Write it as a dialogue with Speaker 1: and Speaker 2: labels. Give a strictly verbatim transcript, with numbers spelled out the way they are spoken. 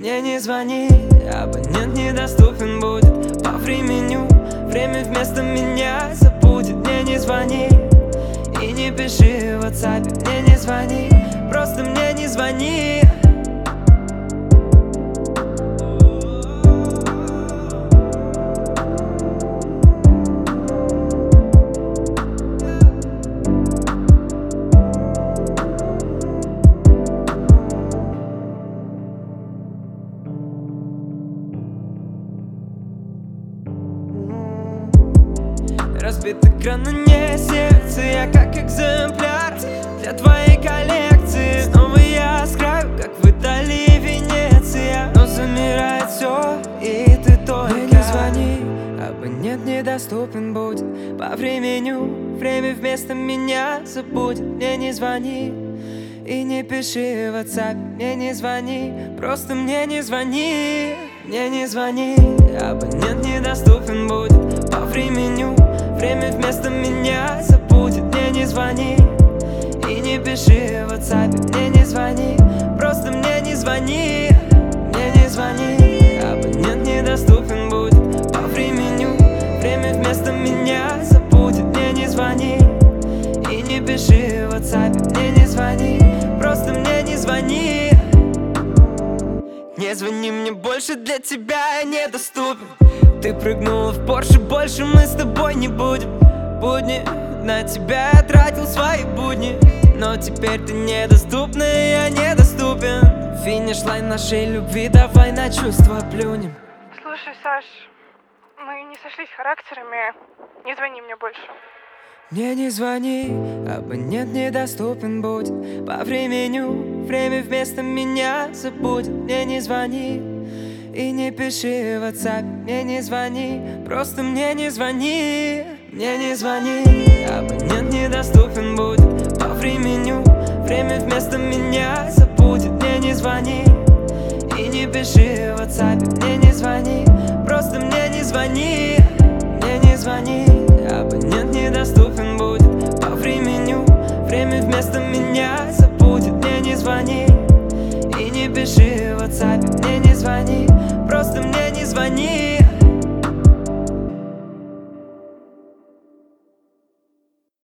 Speaker 1: мне не звони. Абонент недоступен будет по времени. Время вместо меня забудет. Мне не звони и не пиши в WhatsApp. Мне не звони, просто мне не звони. Разбит экран, но не сердце. Я как экземпляр для твоей коллекции. Снова я с краю, как в Италии, Венеция. Но замирает все, и ты только мне не звони. Абонент недоступен будет по времени. Время вместо меня забудет. Мне не звони и не пиши в WhatsApp. Мне не звони, просто мне не звони. Мне не звони. Абонент недоступен будет по времени. Время вместо меня забудет. Мне не звони и не пиши в WhatsApp. Мне не звони, просто мне не звони. Мне не звони. Абонент недоступен будет по времени. Время вместо меня забудет. Мне не звони и не пиши в WhatsApp. Мне не звони, просто мне не звони. Не звони мне больше, для тебя я недоступен. Ты прыгнула в Порше, больше мы с тобой не будем. Будни, на тебя я тратил свои будни. Но теперь ты недоступна, и я недоступен. Финиш-лайн нашей любви, давай на чувства плюнем.
Speaker 2: Слушай, Саш, мы не сошлись характерами. Не звони мне больше.
Speaker 1: Мне не звони, абонент недоступен будет по времени. Время вместо меня забудет. Мне не звони и не пиши в WhatsApp. Мне не звони, просто мне не звони. Мне не звони, абонент недоступен будет по времени. Время вместо меня забудет. Мне не звони и не пиши в WhatsApp. Мне не звони, просто мне не звони.